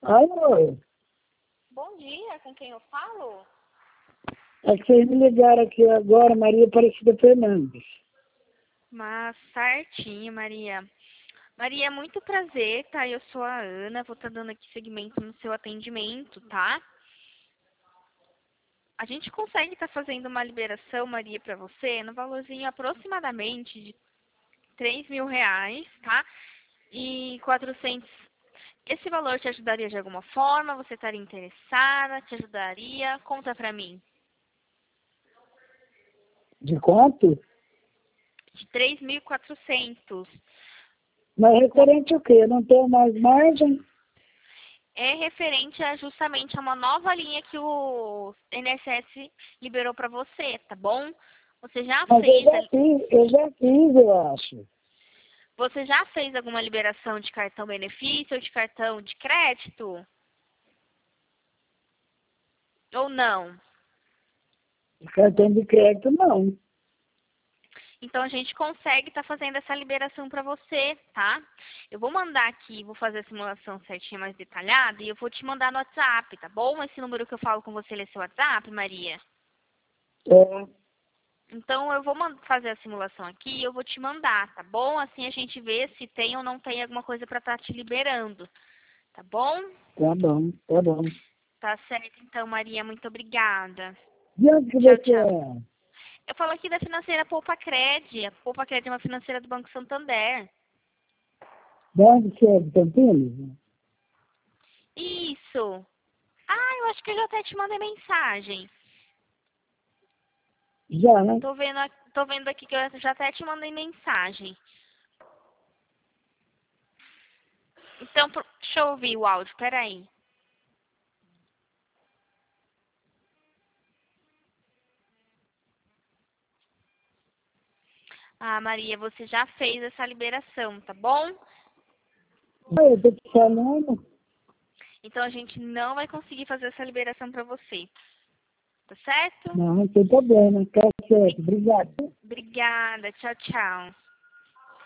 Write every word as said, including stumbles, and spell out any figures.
Alô? Bom dia, com quem eu falo? É que vocês me ligaram aqui agora, Maria Aparecida Fernandes. Mas certinho, Maria. Maria, muito prazer, tá? Eu sou a Ana, vou estar dando aqui segmento no seu atendimento, tá? A gente consegue estar fazendo uma liberação, Maria, para você, no valorzinho aproximadamente de três mil reais, tá? E quatrocentos. Esse valor te ajudaria de alguma forma? Você estaria interessada? Te ajudaria? Conta pra mim. De quanto? De três mil e quatrocentos. Mas referente ao quê? Não tenho mais margem? É referente a justamente a uma nova linha que o I N S S liberou para você, tá bom? Você já Mas eu fez, já fiz, eu já fiz, eu acho. você já fez alguma liberação de cartão benefício ou de cartão de crédito? Ou não? Cartão de crédito, não. Então a gente consegue estar fazendo essa liberação para você, tá? Eu vou mandar aqui, vou fazer a simulação certinha, mais detalhada, e eu vou te mandar no WhatsApp, tá bom? Esse número que eu falo com você, ele é seu WhatsApp, Maria? É, Então, eu vou man- fazer a simulação aqui e eu vou te mandar, tá bom? Assim a gente vê se tem ou não tem alguma coisa para estar te liberando, tá bom? tá bom, tá bom. Tá certo, então, Maria, muito obrigada. De onde que Tchau, você tchau. é? Eu falo aqui da financeira Poupa Cred. A Poupa Cred é uma financeira do Banco Santander. De onde você é? De Campinas? Isso. Ah, eu acho que eu já até te mandei mensagem. Já, né? Tô vendo, a- tô vendo aqui que eu já até te mandei mensagem. Então, pro- deixa eu ouvir o áudio, peraí. Ah, Maria, você já fez essa liberação, tá bom? Ah, eu tô te falando. Então a gente não vai conseguir fazer essa liberação para você. Tá certo? Não, não tem problema. Tá certo. Obrigado. Obrigada. Tchau, tchau.